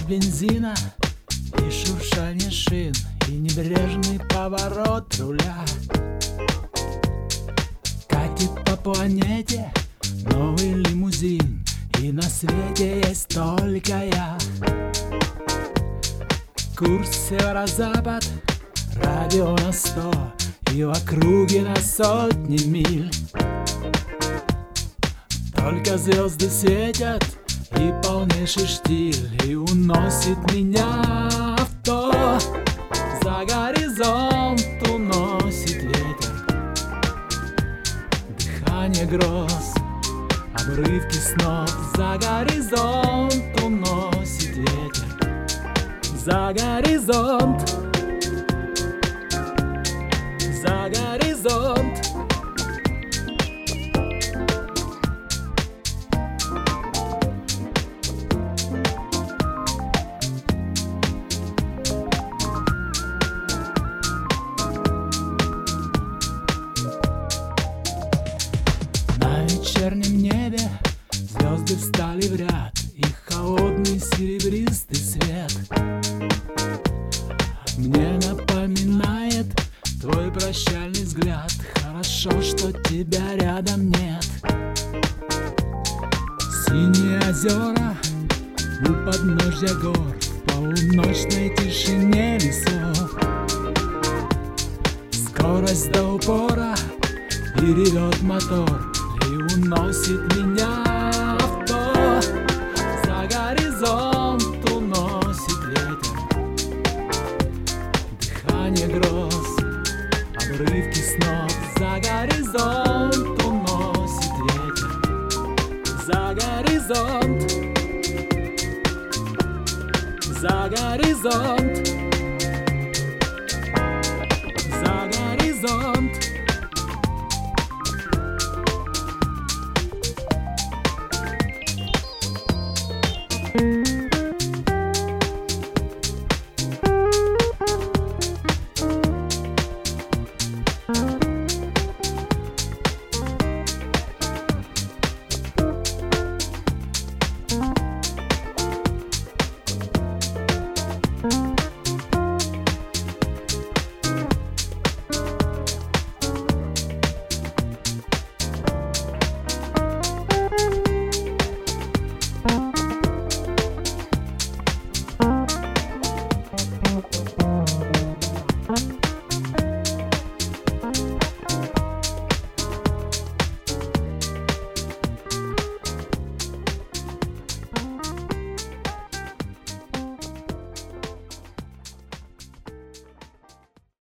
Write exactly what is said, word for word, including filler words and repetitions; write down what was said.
бензина и шуршание шин, и небрежный поворот руля. Катит по планете новый лимузин, и на свете есть только я. Курс северо-запад, радио на сто, и в округе на сотни миль. Только звезды светят, и полнейший штиль, и уносит меня в то. За горизонт уносит ветер, дыхание гроз, обрывки снов. За горизонт уносит ветер, за горизонт, за горизонт. На вечернем небе звезды встали в ряд, их холодный серебристый свет мне напоминает твой прощальный взгляд. Хорошо, что тебя рядом нет. Синие озера у подножья гор, в полуночной тишине лесов. Скорость до упора, и ревет мотор, и уносит меня в то. За горизонт уносит ветер, дыхание гроз, обрывки снов. За горизонт уносит ветер, за горизонт, за горизонт, за горизонт.